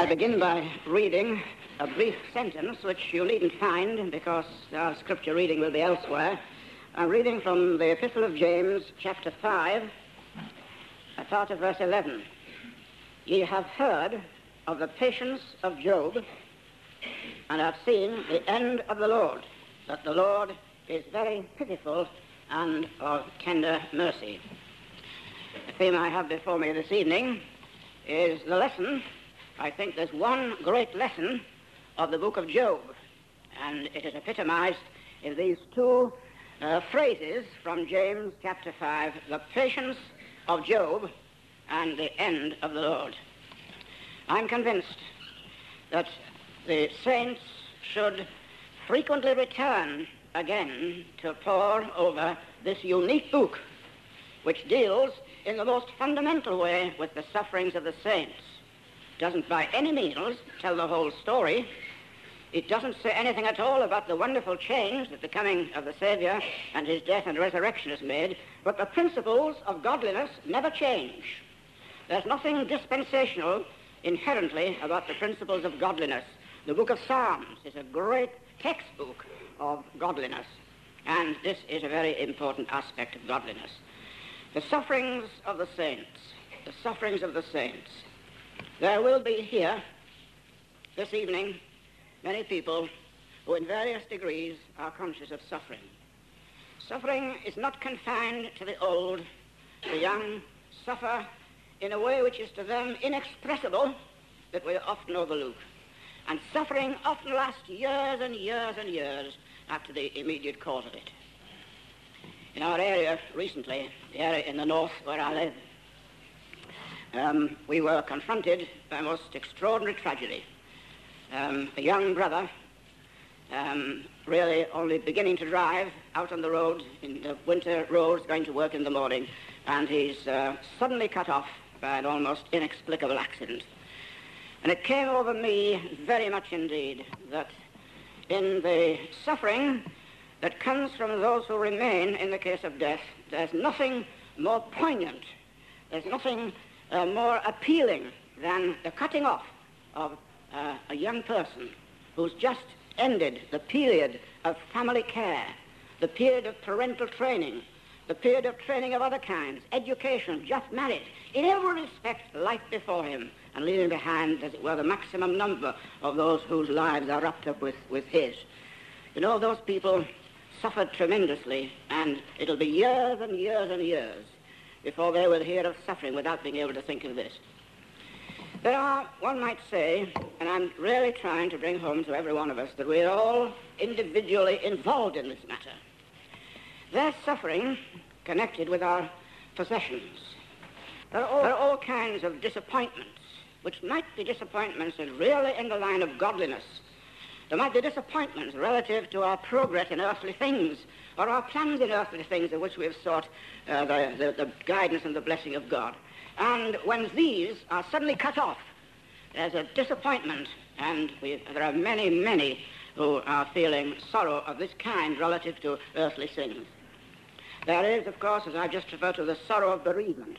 I begin by reading a brief sentence which you needn't find because our scripture reading will be elsewhere. I'm reading from the Epistle of James, chapter 5, a part of verse 11. Ye have heard of the patience of Job, and have seen the end of the Lord, that the Lord is very pitiful and of tender mercy. The theme I have before me this evening is the lesson. I think there's one great lesson of the book of Job, and it is epitomized in these two phrases from James chapter 5, the patience of Job and the end of the Lord. I'm convinced that the saints should frequently return again to pore over this unique book, which deals in the most fundamental way with the sufferings of the saints. It doesn't by any means tell the whole story. It doesn't say anything at all about the wonderful change that the coming of the Savior and his death and resurrection has made, but the principles of godliness never change. There's nothing dispensational inherently about the principles of godliness. The book of Psalms is a great textbook of godliness, and this is a very important aspect of godliness. The sufferings of the saints, the sufferings of the saints. There will be here this evening many people who in various degrees are conscious of suffering. Suffering is not confined to the old. The young suffer in a way which is to them inexpressible, that we often overlook. And suffering often lasts years and years and years after the immediate cause of it. In our area recently, the area in the north where I live, we were confronted by a most extraordinary tragedy. A young brother, really only beginning to drive out on the road, in the winter roads, going to work in the morning, and he's suddenly cut off by an almost inexplicable accident. And it came over me very much indeed that in the suffering that comes from those who remain in the case of death, there's nothing more poignant, there's nothing more appealing than the cutting off of a young person who's just ended the period of family care, the period of parental training, the period of training of other kinds, education, just married, in every respect life before him, and leaving behind, as it were, the maximum number of those whose lives are wrapped up with his. You know, those people suffered tremendously, and it'll be years and years and years before they will hear of suffering without being able to think of this. There are, one might say, and I'm really trying to bring home to every one of us, that we're all individually involved in this matter. There's suffering connected with our possessions. There are all kinds of disappointments, which might be disappointments that really in the line of godliness. There might be disappointments relative to our progress in earthly things, or our plans in earthly things in which we have sought the guidance and the blessing of God. And when these are suddenly cut off, there's a disappointment, and there are many, many who are feeling sorrow of this kind relative to earthly things. There is, of course, as I just referred to, the sorrow of bereavement.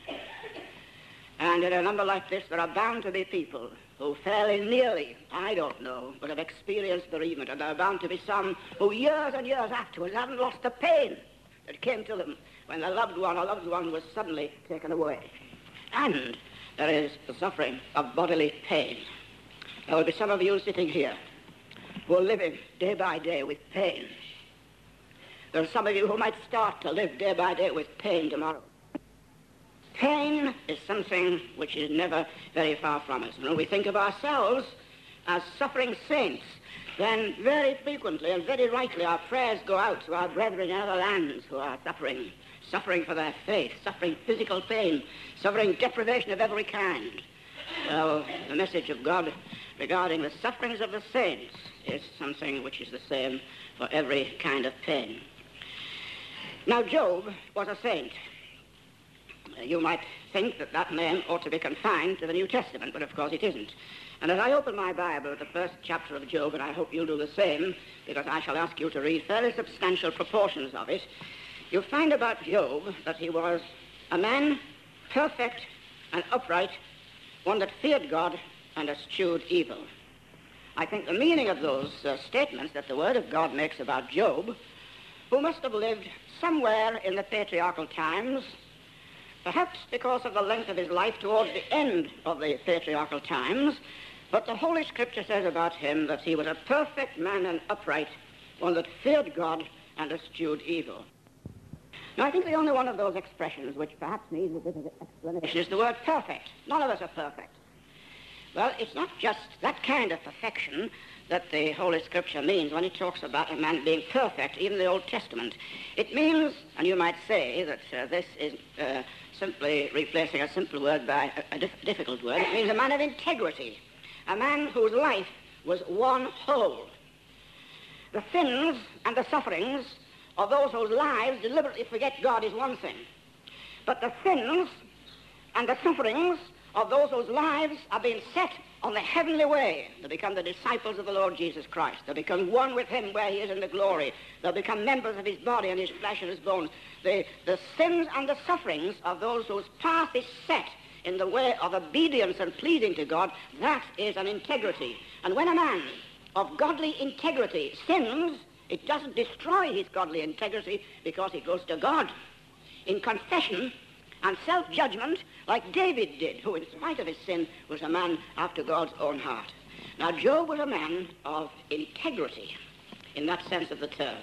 And in a number like this, there are bound to be people who fairly nearly, I don't know, but have experienced bereavement, and there are bound to be some who years and years afterwards haven't lost the pain that came to them when their loved one or loved one was suddenly taken away. And there is the suffering of bodily pain. There will be some of you sitting here who are living day by day with pain. There are some of you who might start to live day by day with pain tomorrow. Pain is something which is never very far from us. When we think of ourselves as suffering saints, then very frequently and very rightly our prayers go out to our brethren in other lands who are suffering for their faith, suffering physical pain, suffering deprivation of every kind. Well, the message of God regarding the sufferings of the saints is something which is the same for every kind of pain. Now, Job was a saint. You might think that that name ought to be confined to the New Testament, but of course it isn't. And as I open my Bible at the first chapter of Job, and I hope you'll do the same, because I shall ask you to read fairly substantial proportions of it, you'll find about Job that he was a man perfect and upright, one that feared God and eschewed evil. I think the meaning of those statements that the Word of God makes about Job, who must have lived somewhere in the patriarchal times, perhaps because of the length of his life towards the end of the patriarchal times, but the Holy Scripture says about him that he was a perfect man and upright, one that feared God and eschewed evil. Now, I think the only one of those expressions which perhaps needs a bit of explanation is the word perfect. None of us are perfect. Well, it's not just that kind of perfection that the Holy Scripture means when it talks about a man being perfect, even the Old Testament. It means, and you might say that this is simply replacing a simple word by a difficult word, it means a man of integrity, a man whose life was one whole. The sins and the sufferings of those whose lives deliberately forget God is one thing. But the sins and the sufferings of those whose lives are being set on the heavenly way, they become the disciples of the Lord Jesus Christ. They become one with him where he is in the glory. They'll become members of his body and his flesh and his bones. The sins and the sufferings of those whose path is set in the way of obedience and pleasing to God, that is an integrity. And when a man of godly integrity sins, it doesn't destroy his godly integrity because he goes to God in confession and self-judgment like David did, who in spite of his sin was a man after God's own heart. Now, Job was a man of integrity in that sense of the term.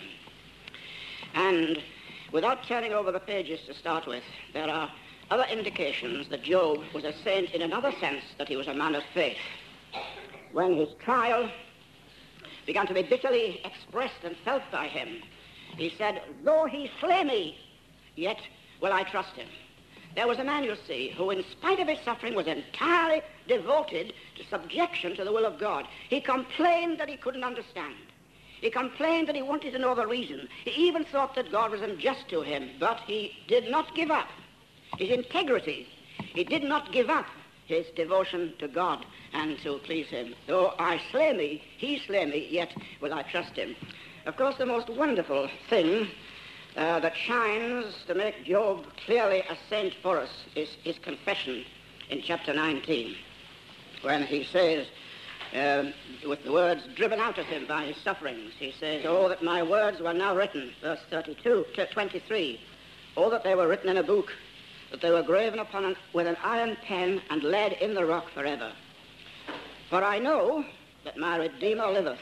And without turning over the pages to start with, there are other indications that Job was a saint in another sense, that he was a man of faith. When his trial began to be bitterly expressed and felt by him, he said, "Though he slay me, yet will I trust him." There was a man, you see, who in spite of his suffering was entirely devoted to subjection to the will of God. He complained that he couldn't understand. He complained that he wanted to know the reason. He even thought that God was unjust to him, but he did not give up his integrity. He did not give up his devotion to God and to please him. Though I slay me, he slay me, yet will I trust him. Of course, the most wonderful thing that shines to make Job clearly a saint for us is his confession in chapter 19, when he says, with the words driven out of him by his sufferings, he says, "Oh, that my words were now written," verse 23, "Oh, that they were written in a book, that they were graven upon with an iron pen and laid in the rock forever. For I know that my Redeemer liveth,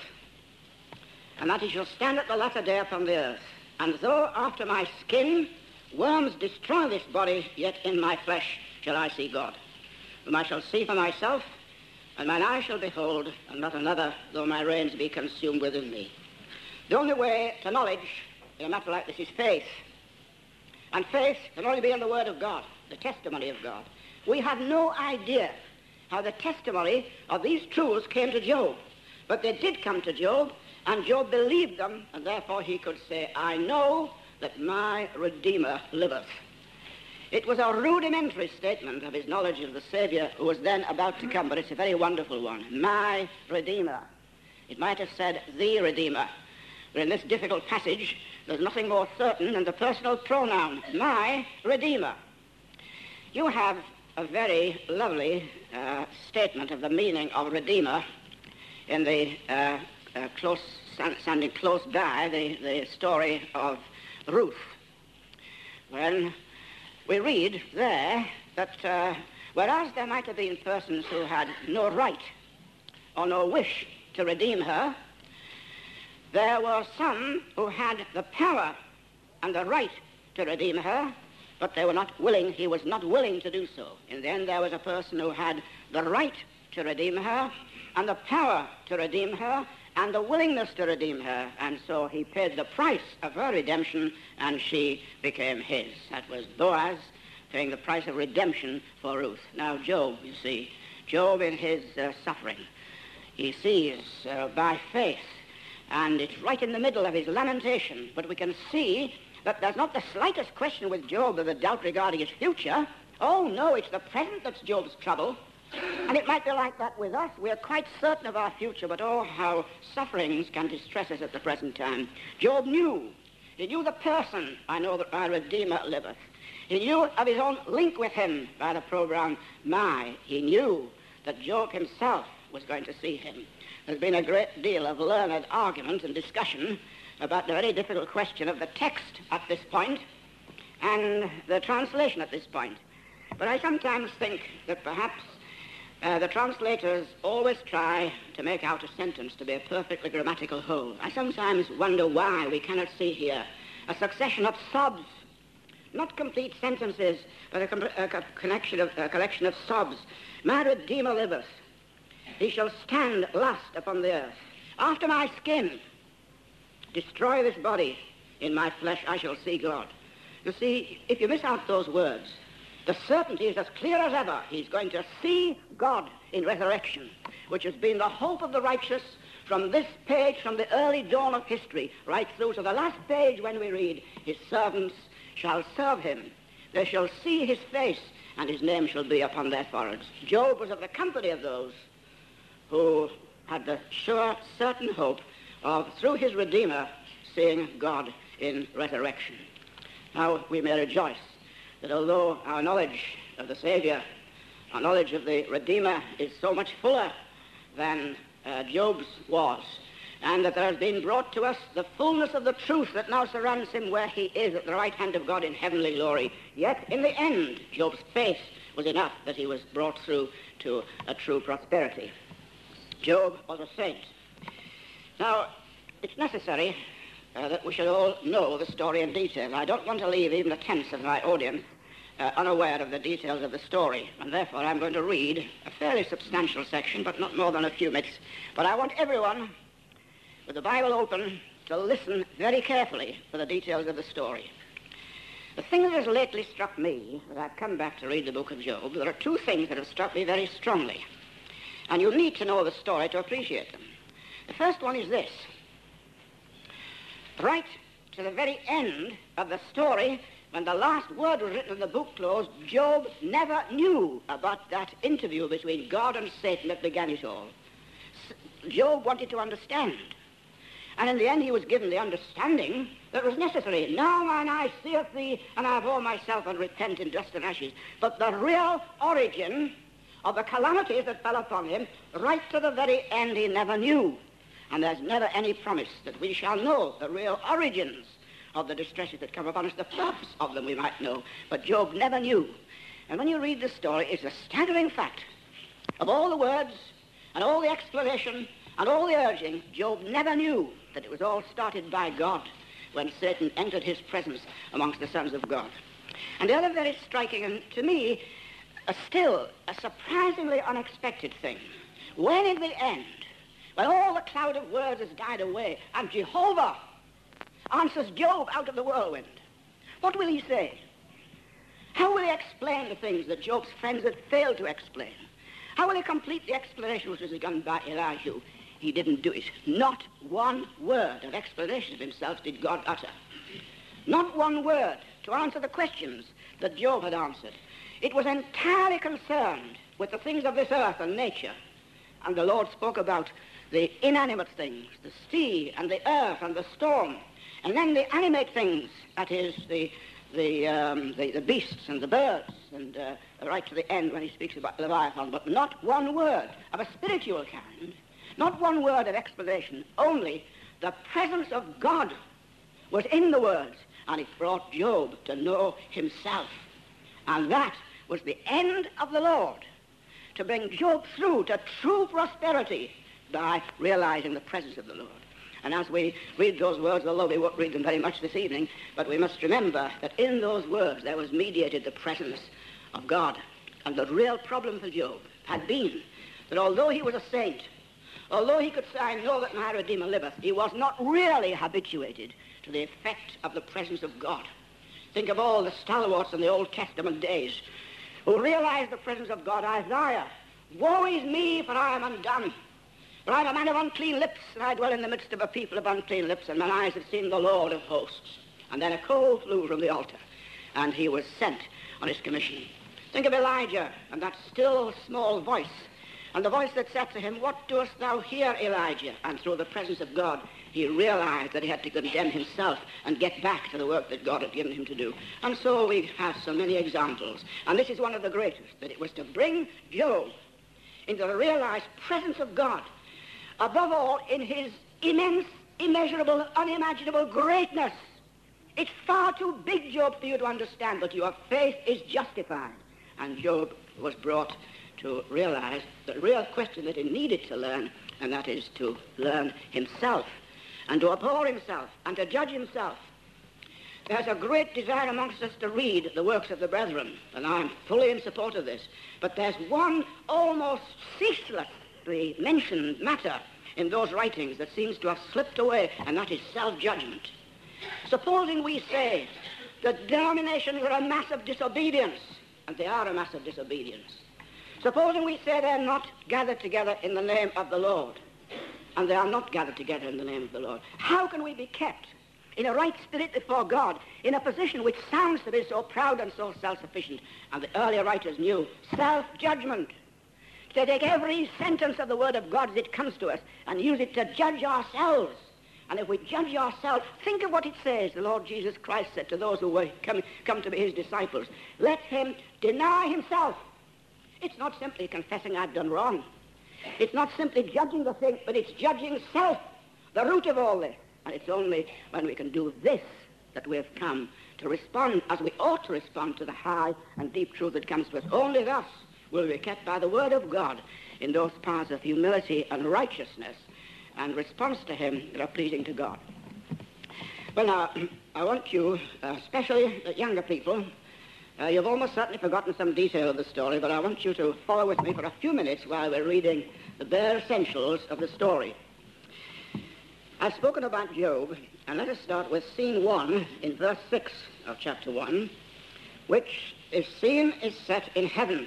and that he shall stand at the latter day upon the earth. And though after my skin worms destroy this body, yet in my flesh shall I see God, whom I shall see for myself, and mine eye shall behold, and not another, though my reins be consumed within me." The only way to knowledge in a matter like this is faith. And faith can only be in the Word of God, the testimony of God. We have no idea how the testimony of these truths came to Job, but they did come to Job, and Job believed them, and therefore he could say, "I know that my Redeemer liveth." It was a rudimentary statement of his knowledge of the Savior who was then about to come, but it's a very wonderful one. My Redeemer. It might have said, the Redeemer. But in this difficult passage, there's nothing more certain than the personal pronoun, my Redeemer. You have a very lovely statement of the meaning of Redeemer in the standing close by the story of Ruth, when we read there that whereas there might have been persons who had no right or no wish to redeem her, there were some who had the power and the right to redeem her, but they were not willing. He was not willing to do so. In the end, there was a person who had the right to redeem her and the power to redeem her and the willingness to redeem her, and so he paid the price of her redemption, and she became his. That was Boaz paying the price of redemption for Ruth. Now, Job, you see, Job in his suffering, he sees by faith, and it's right in the middle of his lamentation, but we can see that there's not the slightest question with Job of a doubt regarding his future. Oh, no, it's the present that's Job's trouble. And it might be like that with us. We're quite certain of our future, but oh, how sufferings can distress us at the present time. Job knew. He knew the person, "I know that my Redeemer liveth." He knew of his own link with him by the program, my. He knew that Job himself was going to see him. There's been a great deal of learned argument and discussion about the very difficult question of the text at this point and the translation at this point. But I sometimes think that perhaps the translators always try to make out a sentence to be a perfectly grammatical whole. I sometimes wonder why we cannot see here a succession of sobs, not complete sentences, but a collection of sobs. My Redeemer liveth. He shall stand last upon the earth. After my skin, destroy this body. In my flesh I shall see God. You see, if you miss out those words, the certainty is as clear as ever. He's going to see God in resurrection, which has been the hope of the righteous from this page, from the early dawn of history, right through to the last page when we read, his servants shall serve him. They shall see his face, and his name shall be upon their foreheads. Job was of the company of those who had the sure, certain hope of, through his Redeemer, seeing God in resurrection. Now, we may rejoice that although our knowledge of the Savior, our knowledge of the Redeemer is so much fuller than Job's was, and that there has been brought to us the fullness of the truth that now surrounds him where he is at the right hand of God in heavenly glory, yet in the end, Job's faith was enough that he was brought through to a true prosperity. Job was a saint. Now, it's necessary that we should all know the story in detail. I don't want to leave even a tenth of my audience unaware of the details of the story, and therefore I'm going to read a fairly substantial section, but not more than a few minutes. But I want everyone with the Bible open to listen very carefully for the details of the story. The thing that has lately struck me, as I've come back to read the book of Job, there are two things that have struck me very strongly, and you need to know the story to appreciate them. The first one is this. Right to the very end of the story, when the last word was written and the book closed, Job never knew about that interview between God and Satan that began it all. Job wanted to understand. And in the end he was given the understanding that was necessary. Now mine eye seeth thee, and I abhor myself and repent in dust and ashes. But the real origin of the calamities that fell upon him, right to the very end he never knew. And there's never any promise that we shall know the real origins of the distresses that come upon us. The purpose of them we might know, but Job never knew. And when you read the story, it's a staggering fact. Of all the words and all the explanation and all the urging, Job never knew that it was all started by God when Satan entered his presence amongst the sons of God. And the other very striking, and to me, still a surprisingly unexpected thing, when in the end, when all the cloud of words has died away, and Jehovah answers Job out of the whirlwind, what will he say? How will he explain the things that Job's friends had failed to explain? How will he complete the explanation which was begun by Elihu? He didn't do it. Not one word of explanation of himself did God utter. Not one word to answer the questions that Job had answered. It was entirely concerned with the things of this earth and nature. And the Lord spoke about the inanimate things, the sea and the earth and the storm, and then the animate things, that is the beasts and the birds, and right to the end when he speaks about Leviathan, but not one word of a spiritual kind, not one word of explanation, only the presence of God was in the words, and it brought Job to know himself. And that was the end of the Lord, to bring Job through to true prosperity by realizing the presence of the Lord. And as we read those words, although we won't read them very much this evening, but we must remember that in those words there was mediated the presence of God. And the real problem for Job had been that although he was a saint, although he could say, I know that my Redeemer liveth, he was not really habituated to the effect of the presence of God. Think of all the stalwarts in the Old Testament days who realized the presence of God. Isaiah, woe is me, for I am undone. For I am a man of unclean lips, and I dwell in the midst of a people of unclean lips, and mine eyes have seen the Lord of hosts. And then a coal flew from the altar, and he was sent on his commission. Think of Elijah and that still small voice, and the voice that said to him, what doest thou here, Elijah? And through the presence of God, he realized that he had to condemn himself and get back to the work that God had given him to do. And so we have so many examples. And this is one of the greatest, that it was to bring Job into the realized presence of God, above all in his immense, immeasurable, unimaginable greatness. It's far too big, Job, for you to understand, but your faith is justified. And Job was brought to realize the real question that he needed to learn, and that is to learn himself, and to abhor himself, and to judge himself. There's a great desire amongst us to read the works of the brethren, and I'm fully in support of this. But there's one almost ceaselessly mentioned matter in those writings that seems to have slipped away, and that is self-judgment. Supposing we say that denominations are a mass of disobedience, and they are a mass of disobedience. Supposing we say they're not gathered together in the name of the Lord, and they are not gathered together in the name of the Lord, how can we be kept in a right spirit before God, in a position which sounds to be so proud and so self-sufficient? And the earlier writers knew self-judgment. They take every sentence of the Word of God as it comes to us and use it to judge ourselves. And if we judge ourselves, think of what it says. The Lord Jesus Christ said to those who were come to be his disciples, let him deny himself. It's not simply confessing I've done wrong. It's not simply judging the thing, but it's judging self, the root of all this. And it's only when we can do this that we have come to respond as we ought to respond to the high and deep truth that comes to us. Only thus will we be kept by the Word of God in those paths of humility and righteousness and response to him that are pleasing to God. Well, now, I want you, especially younger people, you've almost certainly forgotten some detail of the story, but I want you to follow with me for a few minutes while we're reading the bare essentials of the story. I've spoken about Job, and let us start with scene 1 in verse 6 of chapter 1, which scene is set in heaven.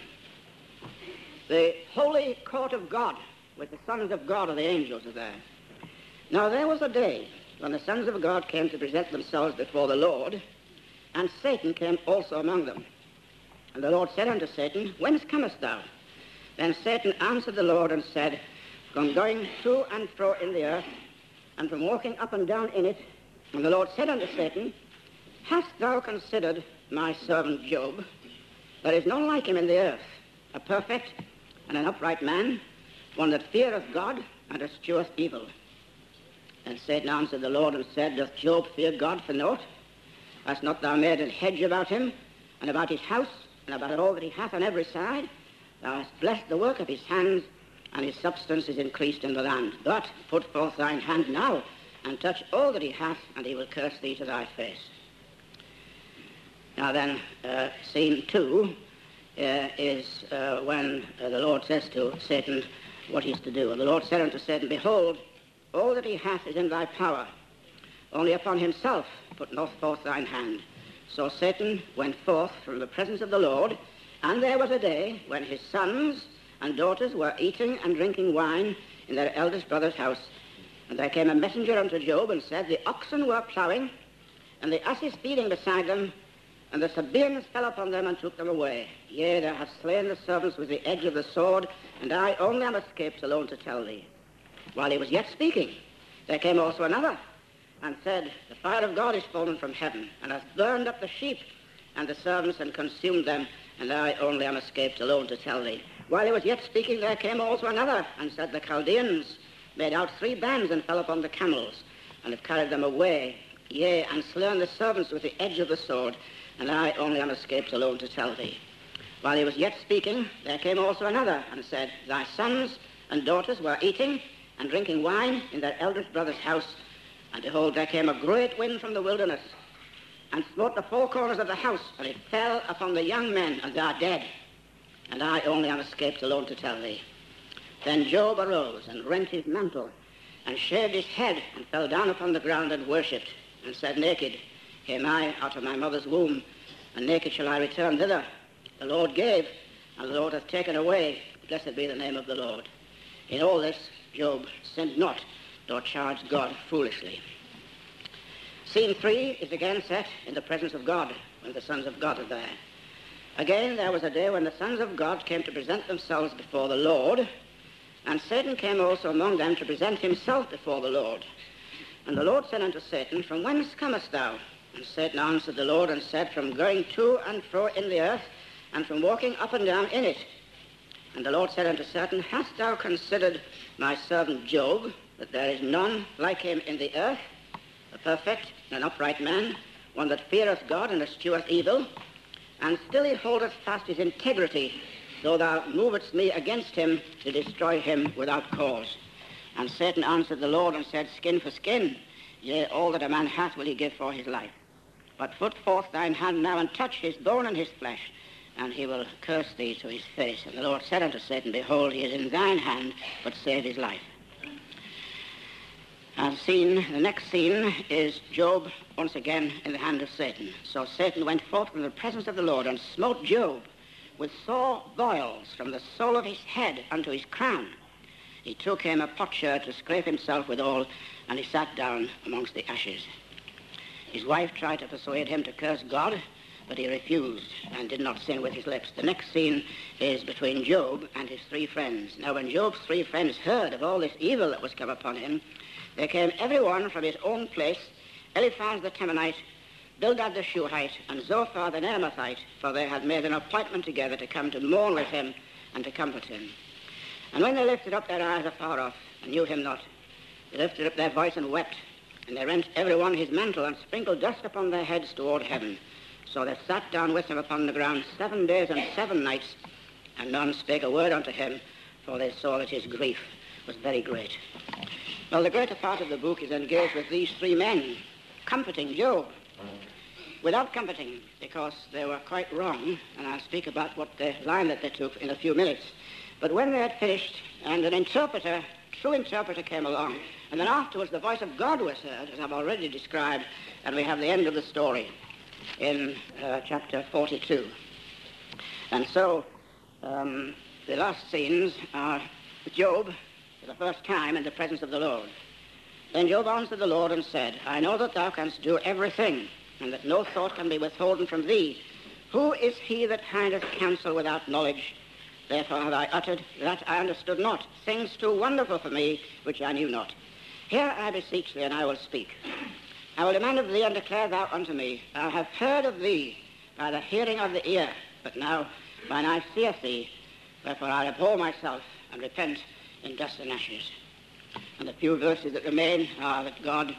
The holy court of God, with the sons of God or the angels are there. Now there was a day when the sons of God came to present themselves before the Lord, and Satan came also among them. And the Lord said unto Satan, whence comest thou? Then Satan answered the Lord and said, from going to and fro in the earth, and from walking up and down in it. And the Lord said unto Satan, hast thou considered my servant Job? There is none like him in the earth, a perfect and an upright man, one that feareth God and escheweth evil. And Satan answered the Lord and said, doth Job fear God for naught? Hast not thou made an hedge about him, and about his house, and about all that he hath on every side? Thou hast blessed the work of his hands, and his substance is increased in the land. But put forth thine hand now, and touch all that he hath, and he will curse thee to thy face. Now then, scene 2 is when the Lord says to Satan what he's to do. And the Lord said unto Satan, behold, all that he hath is in thy power. Only upon himself put not forth thine hand. So Satan went forth from the presence of the Lord, and there was a day when his sons and daughters were eating and drinking wine in their eldest brother's house. And there came a messenger unto Job and said, the oxen were plowing, and the asses feeding beside them, and the Sabaeans fell upon them and took them away. Yea, thou hast slain the servants with the edge of the sword, and I only am escaped alone to tell thee. While he was yet speaking, there came also another, and said, the fire of God is fallen from heaven, and hath burned up the sheep and the servants, and consumed them, and I only am escaped alone to tell thee. While he was yet speaking, there came also another, and said, the Chaldeans made out 3 bands, and fell upon the camels, and have carried them away, yea, and slain the servants with the edge of the sword, and I only am escaped alone to tell thee. While he was yet speaking, there came also another, and said, thy sons and daughters were eating and drinking wine in their eldest brother's house, and behold, there came a great wind from the wilderness, and smote the 4 corners of the house, and it fell upon the young men, and they are dead. And I only am escaped alone to tell thee. Then Job arose and rent his mantle, and shaved his head, and fell down upon the ground and worshipped, and said, naked came I out of my mother's womb, and naked shall I return thither. The Lord gave, and the Lord hath taken away. Blessed be the name of the Lord. In all this, Job sinned not, nor charged God foolishly. Scene 3 is again set in the presence of God, when the sons of God are there. Again, there was a day when the sons of God came to present themselves before the Lord, and Satan came also among them to present himself before the Lord. And the Lord said unto Satan, from whence comest thou? And Satan answered the Lord and said, from going to and fro in the earth, and from walking up and down in it. And the Lord said unto Satan, Hast thou considered my servant Job, that there is none like him in the earth, a perfect and an upright man, one that feareth God and escheweth evil? And still he holdeth fast his integrity, though thou movest me against him to destroy him without cause. And Satan answered the Lord and said, Skin for skin, yea, all that a man hath will he give for his life. But put forth thine hand now and touch his bone and his flesh, and he will curse thee to his face. And the Lord said unto Satan, Behold, he is in thine hand, but save his life. And the next scene is Job once again in the hand of Satan. So Satan went forth from the presence of the Lord and smote Job with sore boils from the sole of his head unto his crown. He took him a potsherd to scrape himself withal, and he sat down amongst the ashes. His wife tried to persuade him to curse God, but he refused and did not sin with his lips. The next scene is between Job and his three friends. Now when Job's three friends heard of all this evil that was come upon him, they came every one from his own place, Eliphaz the Temanite, Bildad the Shuhite, and Zophar the Naamathite, for they had made an appointment together to come to mourn with him and to comfort him. And when they lifted up their eyes afar off, and knew him not, they lifted up their voice and wept, and they rent every one his mantle, and sprinkled dust upon their heads toward heaven. So they sat down with him upon the ground 7 days and 7 nights, and none spake a word unto him, for they saw that his grief was very great. Well, the greater part of the book is engaged with these three men, comforting Job, without comforting, because they were quite wrong, and I'll speak about what the line that they took in a few minutes. But when they had finished, and an interpreter, true interpreter, came along, and then afterwards the voice of God was heard, as I've already described, and we have the end of the story in chapter 42. And so the last scenes are Job for the first time in the presence of the Lord. Then Job answered the Lord and said, I know that thou canst do everything, and that no thought can be withholden from thee. Who is he that hideth counsel without knowledge? Therefore have I uttered that I understood not, things too wonderful for me, which I knew not. Hear, I beseech thee, and I will speak. I will demand of thee, and declare thou unto me. I have heard of thee by the hearing of the ear, but now mine eye seeth thee. Wherefore I abhor myself, and repent in dust and ashes. And the few verses that remain are that God,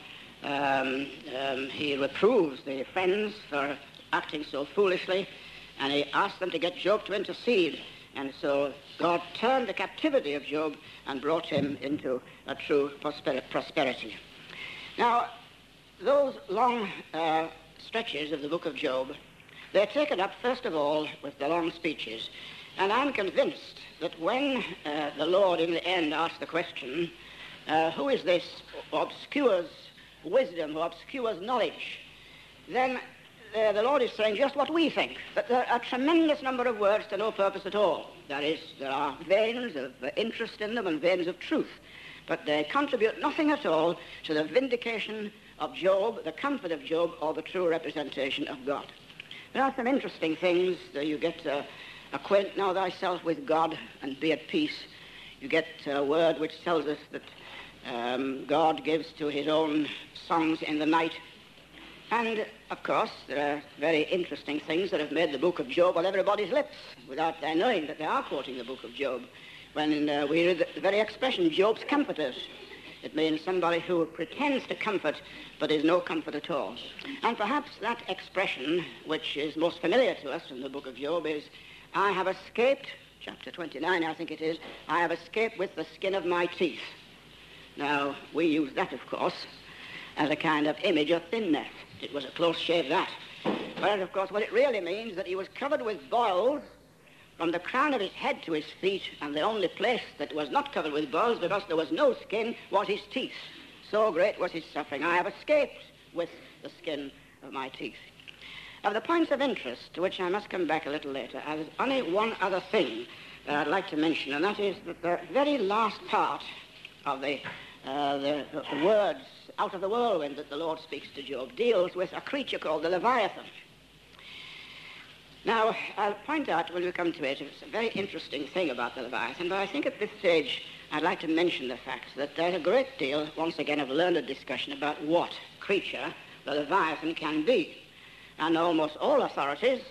he reproves the friends for acting so foolishly, and he asks them to get Job to intercede. And so God turned the captivity of Job and brought him into a true prosperity. Now, those long stretches of the book of Job, they're taken up, first of all, with the long speeches. And I'm convinced that when the Lord in the end asked the question, who is this who obscures wisdom, who obscures knowledge, then the Lord is saying just what we think, that there are a tremendous number of words to no purpose at all. That is, there are veins of interest in them and veins of truth, but they contribute nothing at all to the vindication of Job, the comfort of Job, or the true representation of God. There are some interesting things that you get acquaint now thyself with God and be at peace. You get a word which tells us that God gives to his own songs in the night. And, of course, there are very interesting things that have made the book of Job on everybody's lips without their knowing that they are quoting the book of Job. When we read the very expression, Job's comforters, it means somebody who pretends to comfort but is no comfort at all. And perhaps that expression, which is most familiar to us in the book of Job, is, I have escaped, chapter 29 I think it is, I have escaped with the skin of my teeth. Now, we use that, of course, as a kind of image of thinness. It was a close shave, that. But, of course, what it really means is that he was covered with boils from the crown of his head to his feet, and the only place that was not covered with boils, because there was no skin, was his teeth. So great was his suffering. I have escaped with the skin of my teeth. Of the points of interest, to which I must come back a little later, there's only one other thing that I'd like to mention, and that is that the very last part of the words out of the whirlwind that the Lord speaks to Job deals with a creature called the Leviathan. Now, I'll point out when we come to it, it's a very interesting thing about the Leviathan, but I think at this stage I'd like to mention the fact that there's a great deal, once again, of learned discussion about what creature the Leviathan can be. And almost all authorities,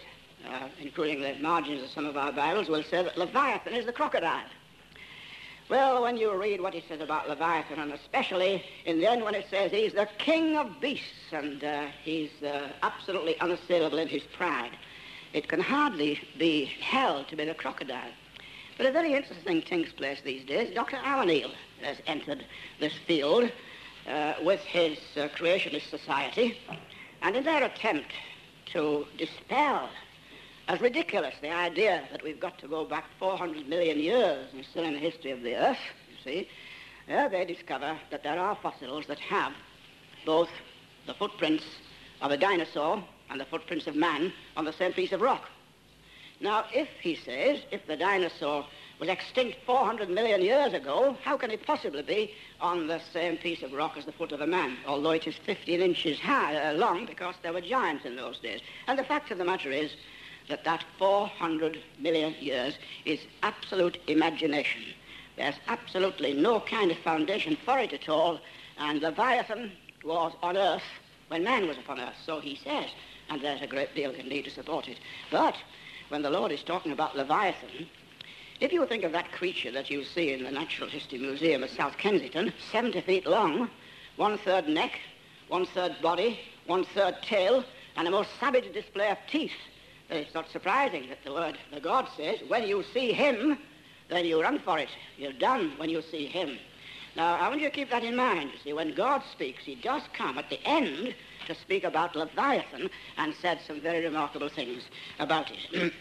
including the margins of some of our Bibles, will say that Leviathan is the crocodile. Well, when you read what it says about Leviathan, and especially in the end when it says he's the king of beasts and he's absolutely unassailable in his pride, it can hardly be held to be the crocodile. But a very interesting thing takes place these days. Dr. Alan has entered this field with his Creationist Society, and in their attempt to dispel as ridiculous the idea that we've got to go back 400 million years and still in the history of the Earth, you see, they discover that there are fossils that have both the footprints of a dinosaur and the footprints of man on the same piece of rock. Now, if the dinosaur was extinct 400 million years ago, how can it possibly be on the same piece of rock as the foot of a man, although it is 15 inches long, because there were giants in those days? And the fact of the matter is that 400 million years is absolute imagination. There's absolutely no kind of foundation for it at all, and Leviathan was on Earth when man was upon Earth, so he says, and there's a great deal indeed to support it. But when the Lord is talking about Leviathan, if you think of that creature that you see in the Natural History Museum at South Kensington, 70 feet long, 1/3 neck, 1/3 body, 1/3 tail, and a most savage display of teeth, it's not surprising that the God says, when you see him, then you run for it. You're done when you see him. Now, I want you to keep that in mind. You see, when God speaks, he does come at the end to speak about Leviathan and said some very remarkable things about it.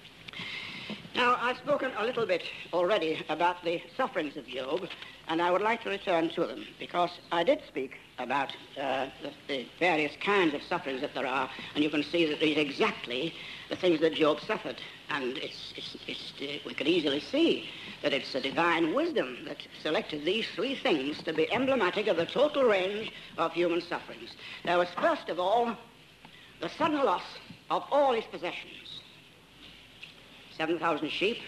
Now, I've spoken a little bit already about the sufferings of Job, and I would like to return to them, because I did speak about the various kinds of sufferings that there are, and you can see that these are exactly the things that Job suffered. And we can easily see that it's a divine wisdom that selected these three things to be emblematic of the total range of human sufferings. There was, first of all, the sudden loss of all his possessions. 7,000 sheep,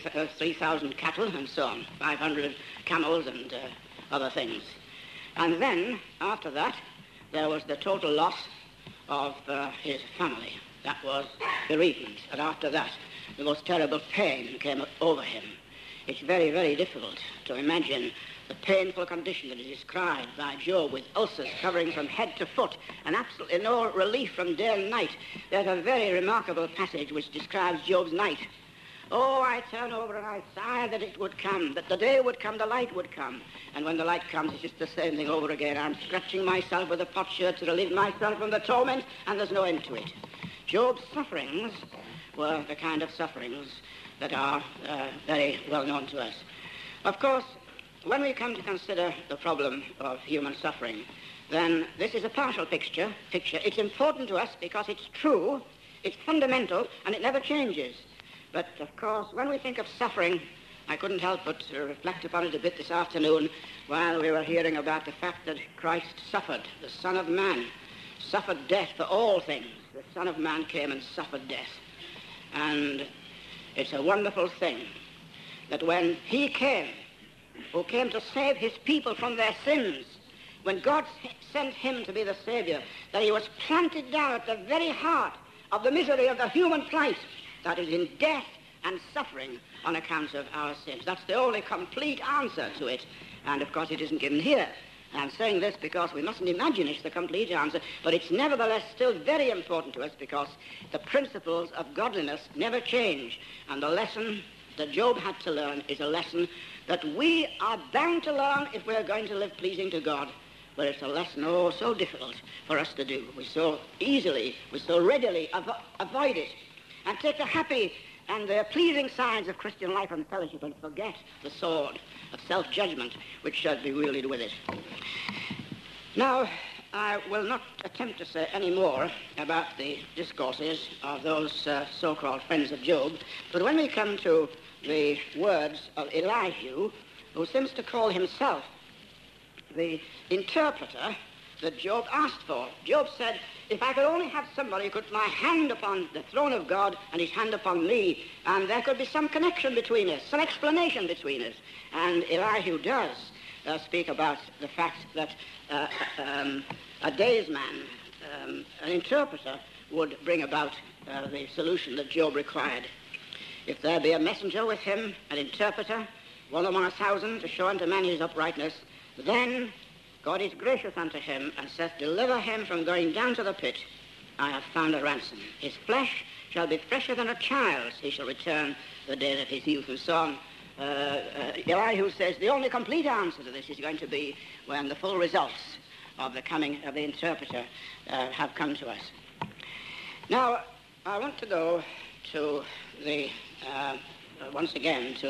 3,000 cattle, and so on, 500 camels and other things. And then, after that, there was the total loss of his family. That was bereavement. And after that, the most terrible pain came over him. It's very, very difficult to imagine the painful condition that is described by Job, with ulcers covering from head to foot and absolutely no relief from day and night. There's a very remarkable passage which describes Job's night. Oh, I turn over and I sigh that it would come, that the day would come, the light would come. And when the light comes, it's just the same thing over again. I'm scratching myself with a potsherd to relieve myself from the torment, and there's no end to it. Job's sufferings were the kind of sufferings that are very well known to us. Of course, when we come to consider the problem of human suffering, then this is a partial picture. It's important to us because it's true, it's fundamental, and it never changes. But, of course, when we think of suffering, I couldn't help but reflect upon it a bit this afternoon while we were hearing about the fact that Christ suffered, the Son of Man, suffered death for all things. The Son of Man came and suffered death. And it's a wonderful thing that when he came, who came to save his people from their sins, when God sent him to be the Savior, that he was planted down at the very heart of the misery of the human plight, that is in death and suffering on account of our sins. That's the only complete answer to it. And, of course, it isn't given here. And I'm saying this because we mustn't imagine it's the complete answer, but it's nevertheless still very important to us because the principles of godliness never change. And the lesson that Job had to learn is a lesson that we are bound to learn if we're going to live pleasing to God. But it's a lesson, oh, so difficult for us to do. We so readily avoid it and take the happy and the pleasing sides of Christian life and fellowship and forget the sword of self-judgment which should be wielded with it. Now, I will not attempt to say any more about the discourses of those so-called friends of Job, but when we come to the words of Elihu, who seems to call himself the interpreter that Job asked for. Job said, if I could only have somebody who could put my hand upon the throne of God and his hand upon me, and there could be some connection between us, some explanation between us. And Elihu does speak about the fact that a daysman, an interpreter, would bring about the solution that Job required. If there be a messenger with him, an interpreter, one among 1,000 to show unto men his uprightness, then God is gracious unto him and saith, deliver him from going down to the pit. I have found a ransom. His flesh shall be fresher than a child's. He shall return the days of his youth. And so on. Elihu says the only complete answer to this is going to be when the full results of the coming of the interpreter have come to us. Now, I want to go to the once again to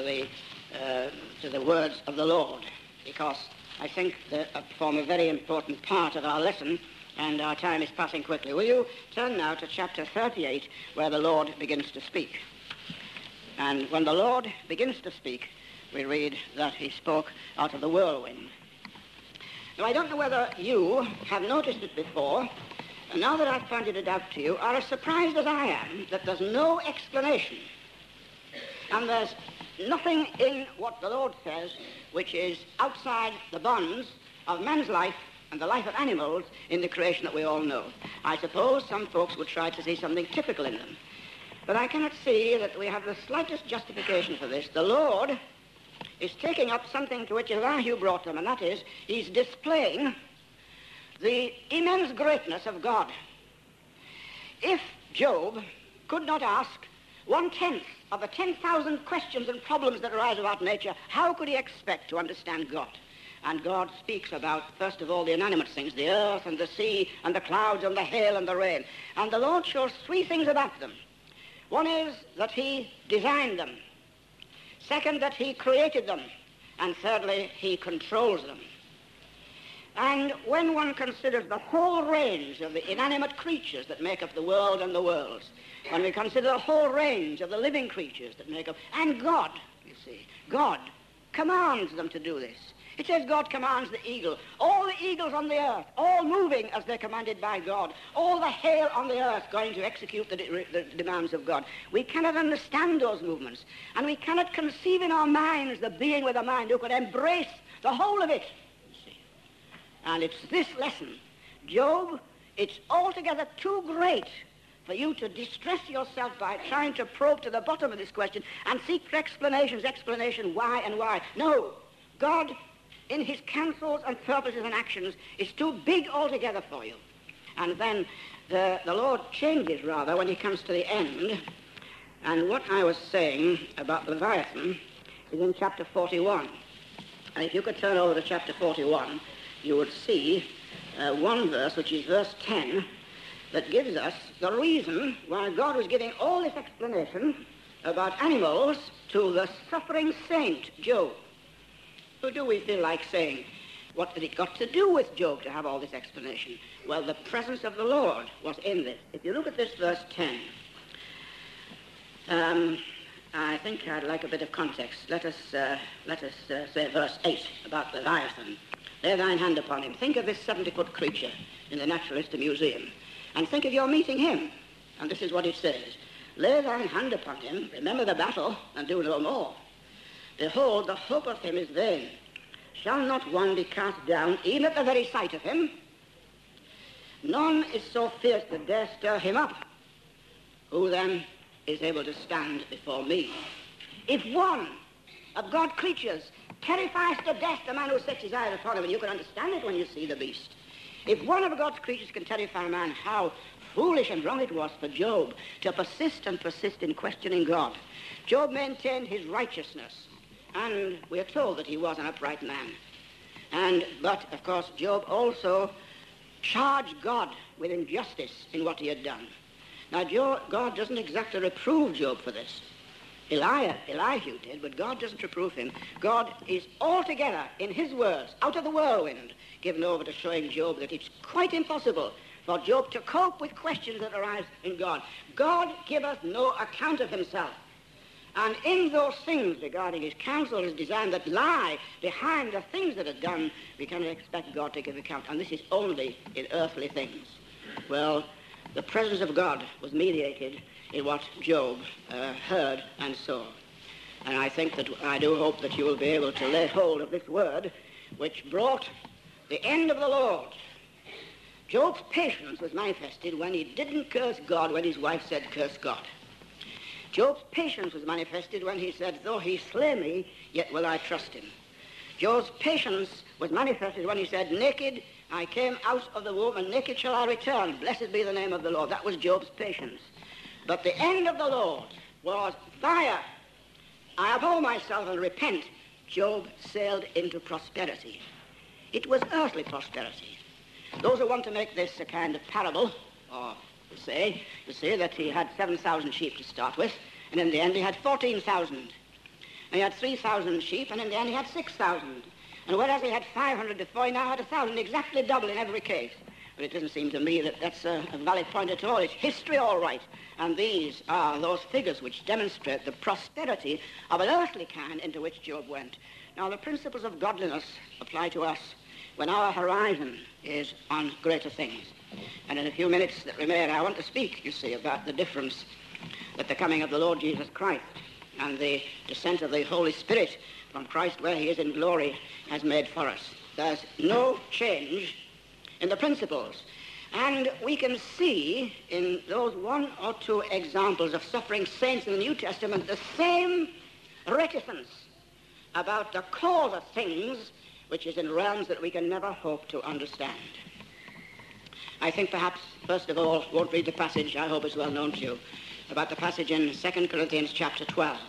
the words of the Lord, because I think they form a very important part of our lesson, and our time is passing quickly. Will you turn now to chapter 38, where the Lord begins to speak? And when the Lord begins to speak, we read that he spoke out of the whirlwind. Now, I don't know whether you have noticed it before, and now that I've pointed it out to you, are as surprised as I am that there's no explanation. And there's nothing in what the Lord says which is outside the bonds of man's life and the life of animals in the creation that we all know. I suppose some folks would try to see something typical in them. But I cannot see that we have the slightest justification for this. The Lord is taking up something to which Elihu brought them, and that is, he's displaying the immense greatness of God. If Job could not ask 1/10 of the 10,000 questions and problems that arise about nature, how could he expect to understand God? And God speaks about, first of all, the inanimate things, the earth and the sea and the clouds and the hail and the rain. And the Lord shows three things about them. One is that he designed them. Second, that he created them. And thirdly, he controls them. And when one considers the whole range of the inanimate creatures that make up the world and the worlds, when we consider the whole range of the living creatures that make up, and God, you see, God commands them to do this. It says God commands the eagle. All the eagles on the earth, all moving as they're commanded by God. All the hail on the earth going to execute the demands of God. We cannot understand those movements. And we cannot conceive in our minds the being with a mind who could embrace the whole of it. You see. And it's this lesson. Job, it's altogether too great for you to distress yourself by trying to probe to the bottom of this question and seek for explanation why and why. No, God, in his counsels and purposes and actions, is too big altogether for you. And then the Lord changes rather when he comes to the end. And what I was saying about Leviathan is in chapter 41. And if you could turn over to chapter 41, you would see one verse, which is verse 10, that gives us the reason why God was giving all this explanation about animals to the suffering saint, Job. Who do we feel like saying, what had it got to do with Job to have all this explanation? Well, the presence of the Lord was in this. If you look at this verse 10, I think I'd like a bit of context. Let us say verse 8 about Leviathan. Lay thine hand upon him. Think of this 70-foot creature in the Naturalist Museum, and think of your meeting him. And this is what it says. Lay thine hand upon him, remember the battle, and do no more. Behold, the hope of him is vain. Shall not one be cast down, even at the very sight of him? None is so fierce that dare stir him up. Who then is able to stand before me? If one of God's creatures terrifies to death the man who sets his eyes upon him, and you can understand it when you see the beast. If one of God's creatures can terrify a man, how foolish and wrong it was for Job to persist in questioning God. Job maintained his righteousness. And we are told that he was an upright man. But, of course, Job also charged God with injustice in what he had done. Now, God doesn't exactly reprove Job for this. Elihu did, but God doesn't reprove him. God is altogether, in his words, out of the whirlwind, given over to showing Job that it's quite impossible for Job to cope with questions that arise in God. God giveth no account of himself. And in those things regarding his counsel, his design that lie behind the things that are done, we cannot expect God to give account. And this is only in earthly things. Well, the presence of God was mediated in what Job heard and saw. And I do hope that you will be able to lay hold of this word, which brought the end of the Lord Job's patience was manifested when he didn't curse God when his wife said, curse God. Job's patience was manifested when he said, though he slay me, yet will I trust him. Job's patience was manifested when he said, naked I came out of the womb, and naked shall I return. Blessed be the name of the Lord. That was Job's patience. But the end of the Lord was fire. I abhor myself and repent. Job sailed into prosperity. It was earthly prosperity. Those who want to make this a kind of parable, or say that he had 7,000 sheep to start with, and in the end he had 14,000. And he had 3,000 sheep, and in the end he had 6,000. And whereas he had 500 before, he now had 1,000, exactly double in every case. But it doesn't seem to me that that's a valid point at all. It's history, all right. And these are those figures which demonstrate the prosperity of an earthly kind into which Job went. Now, the principles of godliness apply to us when our horizon is on greater things. And in a few minutes that remain, I want to speak, you see, about the difference that the coming of the Lord Jesus Christ and the descent of the Holy Spirit from Christ where he is in glory has made for us. There's no change in the principles. And we can see in those one or two examples of suffering saints in the New Testament the same reticence about the cause of things which is in realms that we can never hope to understand. I think perhaps, first of all, won't read the passage, I hope it's well known to you, about the passage in 2 Corinthians chapter 12,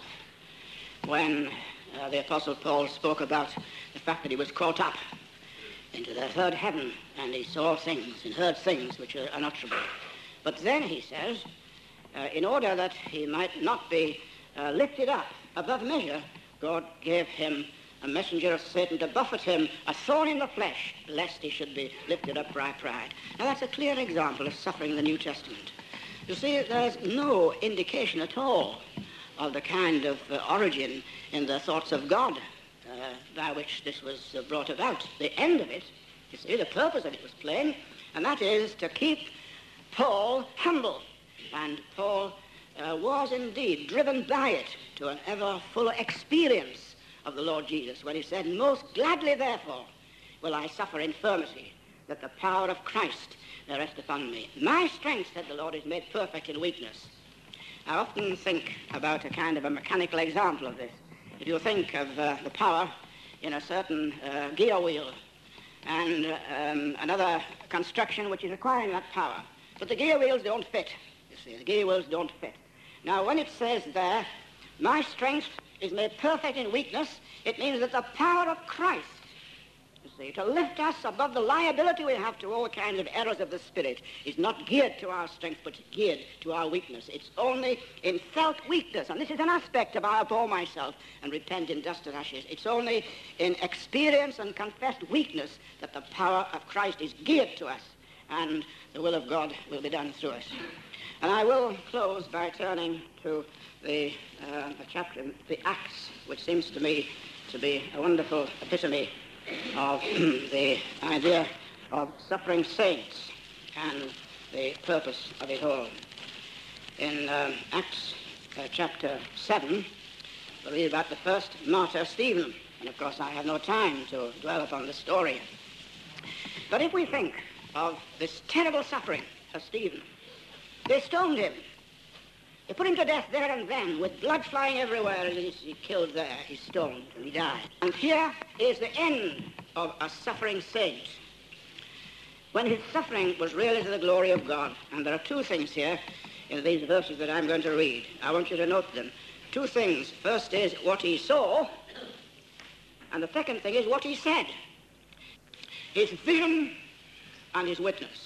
when the Apostle Paul spoke about the fact that he was caught up into the third heaven, and he saw things and heard things which are unutterable. But then he says, in order that he might not be lifted up above measure, God gave him a messenger of Satan to buffet him, a thorn in the flesh, lest he should be lifted up by pride. Now that's a clear example of suffering in the New Testament. You see, there's no indication at all of the kind of origin in the thoughts of God by which this was brought about. The end of it, you see, the purpose of it was plain, and that is to keep Paul humble. And Paul was indeed driven by it to an ever fuller experience of the Lord Jesus, when he said, most gladly, therefore, will I suffer infirmity, that the power of Christ may rest upon me. My strength, said the Lord, is made perfect in weakness. I often think about a kind of a mechanical example of this. If you think of the power in a certain gear wheel and another construction which is requiring that power, but the gear wheels don't fit. You see, the gear wheels don't fit. Now, when it says there, my strength is made perfect in weakness, it means that the power of Christ, you see, to lift us above the liability we have to all kinds of errors of the spirit, is not geared to our strength, but geared to our weakness. It's only in felt weakness, and this is an aspect of I abhor myself and repent in dust and ashes. It's only in experience and confessed weakness that the power of Christ is geared to us, and the will of God will be done through us. And I will close by turning to the chapter, the Acts, which seems to me to be a wonderful epitome of the idea of suffering saints and the purpose of it all. In Acts chapter 7, we read about the first martyr, Stephen. And of course I have no time to dwell upon the story. But if we think of this terrible suffering of Stephen, they stoned him. They put him to death there and then, with blood flying everywhere, and he's killed there, he's stoned, and he died. And here is the end of a suffering saint, when his suffering was really to the glory of God. And there are two things here in these verses that I'm going to read. I want you to note them. Two things. First is what he saw, and the second thing is what he said. His vision and his witness.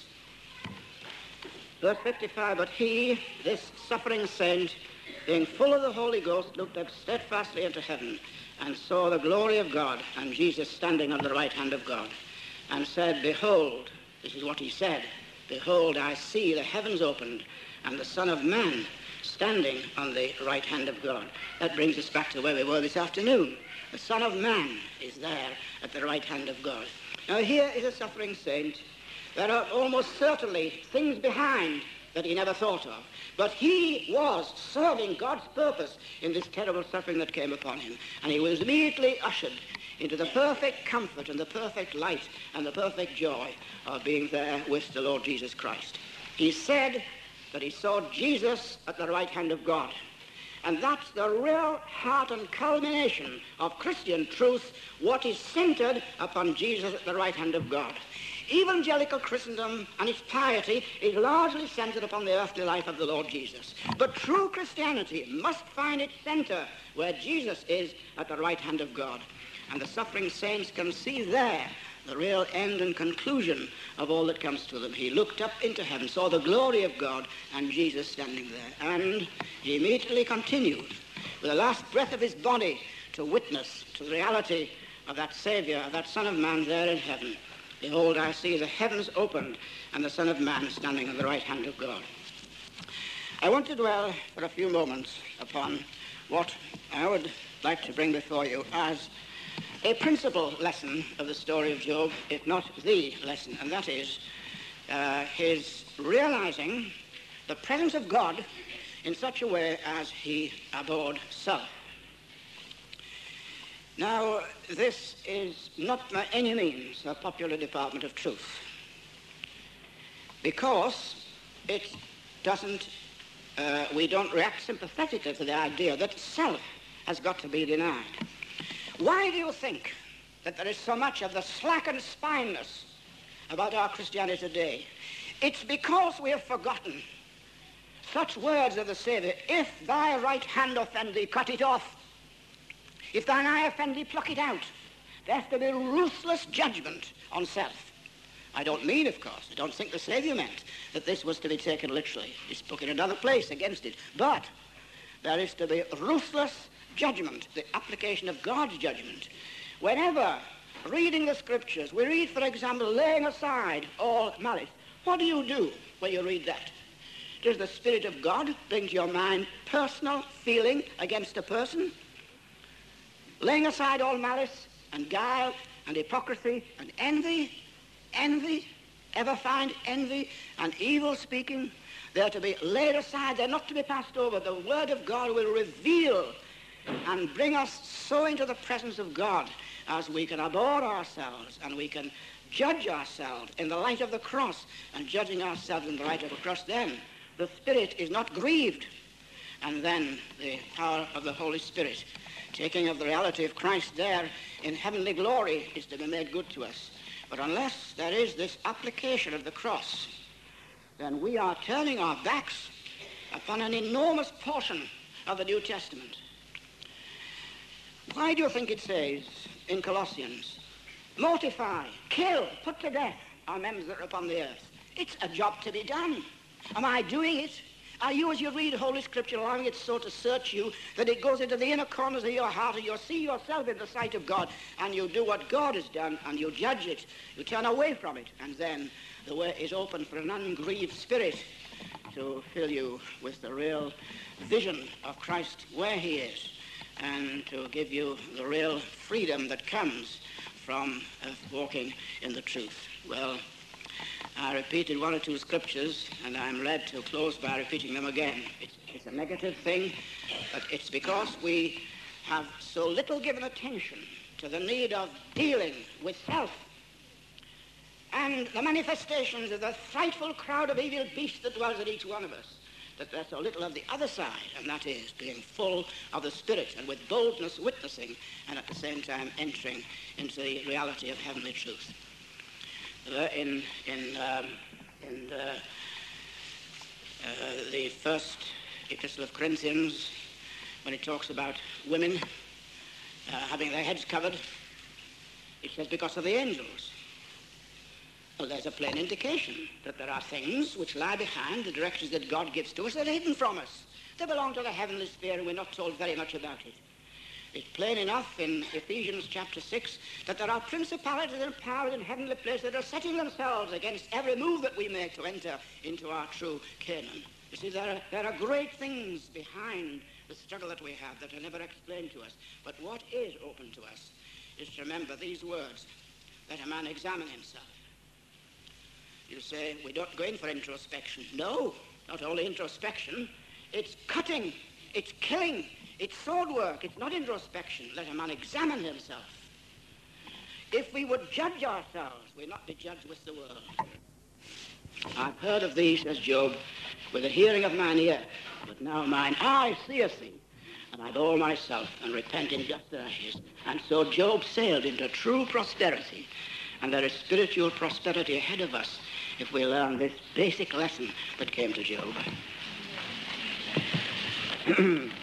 Verse 55, but he, this suffering saint, being full of the Holy Ghost, looked up steadfastly into heaven and saw the glory of God and Jesus standing on the right hand of God, and said, behold, this is what he said, behold, I see the heavens opened and the Son of Man standing on the right hand of God. That brings us back to where we were this afternoon. The Son of Man is there at the right hand of God. Now here is a suffering saint. There are almost certainly things behind that he never thought of. But he was serving God's purpose in this terrible suffering that came upon him. And he was immediately ushered into the perfect comfort and the perfect light and the perfect joy of being there with the Lord Jesus Christ. He said that he saw Jesus at the right hand of God. And that's the real heart and culmination of Christian truth, what is centered upon Jesus at the right hand of God. Evangelical Christendom and its piety is largely centered upon the earthly life of the Lord Jesus. But true Christianity must find its center where Jesus is at the right hand of God. And the suffering saints can see there the real end and conclusion of all that comes to them. He looked up into heaven, saw the glory of God, and Jesus standing there. And he immediately continued, with the last breath of his body, to witness to the reality of that Savior, of that Son of Man there in heaven. Behold, I see the heavens opened, and the Son of Man standing on the right hand of God. I want to dwell for a few moments upon what I would like to bring before you as a principal lesson of the story of Job, if not the lesson, and that is his realizing the presence of God in such a way as he abhorred self. Now, this is not by any means a popular department of truth, because it doesn't, we don't react sympathetically to the idea that self has got to be denied. Why do you think that there is so much of the slackened spineless about our Christianity today? It's because we have forgotten such words of the Savior: if thy right hand offend thee, cut it off. If thine eye offend thee, pluck it out. There has to be ruthless judgment on self. I don't mean, of course, I don't think the Savior meant that this was to be taken literally. He spoke in another place against it. But there is to be ruthless judgment, the application of God's judgment. Whenever reading the Scriptures, we read, for example, laying aside all malice. What do you do when you read that? Does the Spirit of God bring to your mind personal feeling against a person? Laying aside all malice and guile and hypocrisy and envy, ever find envy and evil speaking? They're to be laid aside, they're not to be passed over. The Word of God will reveal and bring us so into the presence of God as we can abhor ourselves and we can judge ourselves in the light of the cross, and judging ourselves in the light of the cross, then the Spirit is not grieved, and then the power of the Holy Spirit, taking of the reality of Christ there in heavenly glory, is to be made good to us. But unless there is this application of the cross, then we are turning our backs upon an enormous portion of the New Testament. Why do you think it says in Colossians, mortify, kill, put to death our members that are upon the earth? It's a job to be done. Am I doing it? Are you, as you read Holy Scripture, allowing it so to search you that it goes into the inner corners of your heart and you see yourself in the sight of God, and you do what God has done and you judge it, you turn away from it, and then the way is open for an ungrieved spirit to fill you with the real vision of Christ where he is, and to give you the real freedom that comes from walking in the truth. Well, I repeated one or two scriptures, and I'm led to close by repeating them again. It's a negative thing, but it's because we have so little given attention to the need of dealing with self and the manifestations of the frightful crowd of evil beasts that dwells in each one of us, that there's so little of the other side, and that is being full of the Spirit and with boldness witnessing, and at the same time entering into the reality of heavenly truth. In the first epistle of Corinthians, when it talks about women having their heads covered, it says because of the angels. Well, there's a plain indication that there are things which lie behind the directions that God gives to us that are hidden from us. They belong to the heavenly sphere, and we're not told very much about it. It's plain enough in Ephesians chapter 6 that there are principalities and powers in heavenly places that are setting themselves against every move that we make to enter into our true Canaan. You see, there are great things behind the struggle that we have that are never explained to us. But what is open to us is to remember these words: let a man examine himself. You say, we don't go in for introspection. No, not only introspection, it's cutting, it's killing, it's sword work, it's not introspection. Let a man examine himself. if we would judge ourselves, we'll not be judged with the world. I've heard of thee, says Job, with the hearing of mine ear, but now mine eye seeth thee, and I bow myself and repent in just ashes. And so Job sailed into true prosperity, and there is spiritual prosperity ahead of us if we learn this basic lesson that came to Job.